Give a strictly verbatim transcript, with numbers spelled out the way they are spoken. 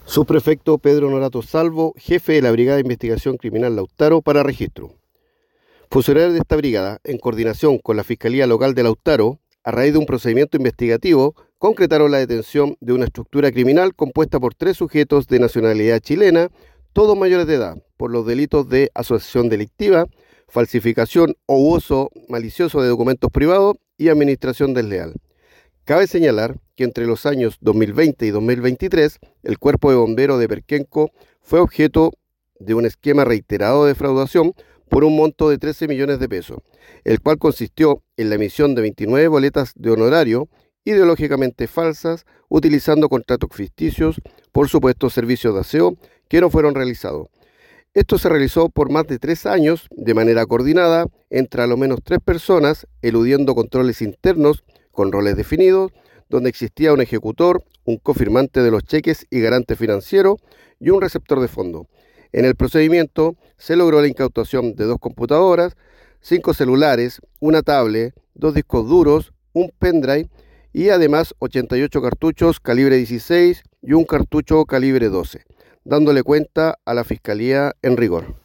Subprefecto Pedro Norato Salvo, jefe de la Brigada de Investigación Criminal Lautaro, para registro. Funcionarios de esta brigada, en coordinación con la Fiscalía Local de Lautaro, a raíz de un procedimiento investigativo, concretaron la detención de una estructura criminal compuesta por tres sujetos de nacionalidad chilena, todos mayores de edad, por los delitos de asociación delictiva, falsificación o uso malicioso de documentos privados y administración desleal. Cabe señalar que entre los años dos mil veinte y dos mil veintitrés, el Cuerpo de Bomberos de Perquenco fue objeto de un esquema reiterado de defraudación por un monto de trece millones de pesos, el cual consistió en la emisión de veintinueve boletas de honorario ideológicamente falsas, utilizando contratos ficticios por supuestos servicios de aseo que no fueron realizados. Esto se realizó por más de tres años de manera coordinada entre a lo menos tres personas, eludiendo controles internos con roles definidos, donde existía un ejecutor, un cofirmante de los cheques y garante financiero y un receptor de fondos. En el procedimiento se logró la incautación de dos computadoras, cinco celulares, una tablet, dos discos duros, un pendrive y además ochenta y ocho cartuchos calibre dieciséis y un cartucho calibre doce, dándole cuenta a la Fiscalía en rigor.